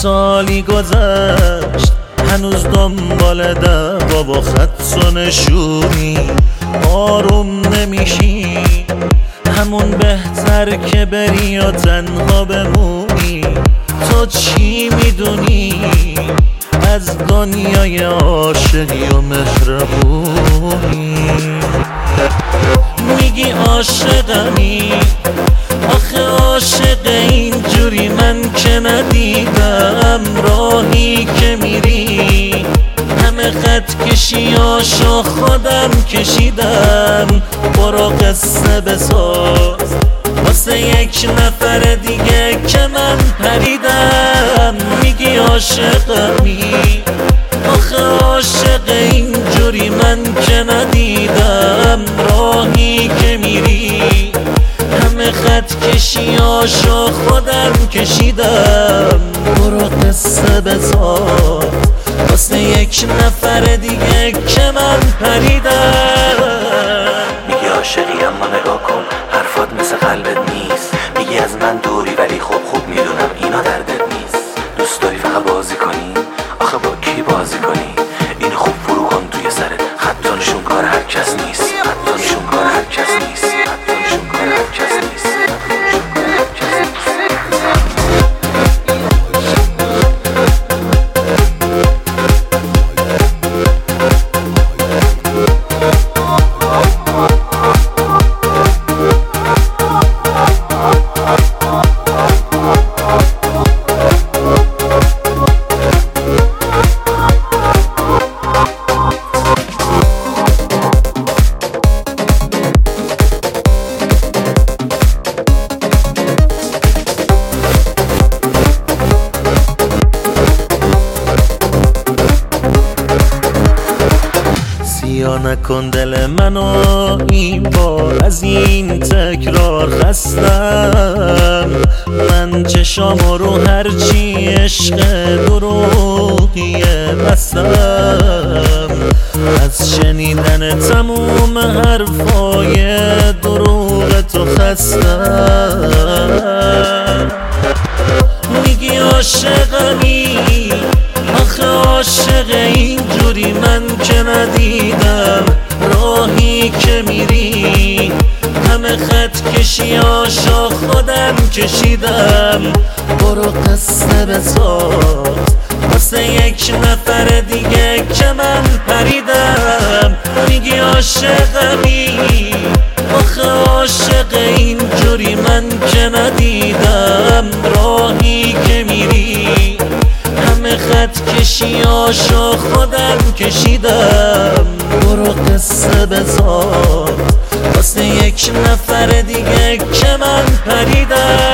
سالی گذشت هنوز دنبال دعوا با خط و نشونی آروم نمیشی، همون بهتر که بری و تنها بمونی. تو چی میدونی از دنیای عاشقی و مهربونی؟ میگی عاشقمی، آخه عاشق اینجوری من که ندیدم. راهی که میری همه خط کشیاشو خودم کشیدم. برو قصه بساز واسه یک نفر دیگه که من پریدم. میگی عاشقمی، آخه عاشق اینجوری من که ندیدم. راهی که میری همه خط کشیاشو خودم کشیدم. برو قصه بساز واسه یک نفر دیگه که من پریدم. میگی عاشقی اما نگاه کن حرفات مثل قلبت نیست. میگی از من دوری ولی خوب میدونم اینا دردت نیست. دوست داری فقط بازی کنی، آخه با کی بازی کنی؟ اینو خوب فرو کن توی سرت، خطانشون کار هر کس نیست. خطانشون کار هر کس نیست. خطانشون کار هر کس نیست. یا نکن دل منو این بار، از این تکرار خستم. من چشامو رو هرچی عشق دروغیه بستم. از شنیدن تموم حرفای دروغ تو خستم. میگی عاشقمی، آخه عاشق اینجوری من که ندیدم. راهی که میری همه خط کشیاشو خودم کشیدم. برو قصه بساز واسه یک نفر دیگه که من پریدم. میگی عاشقمی، آخه عاشق اینجوری من که ندیدم. راهی که میری همه خط کشیاشو خودم کشیدم. برو قصه بساز واسه یک نفر دیگه که من پریدم.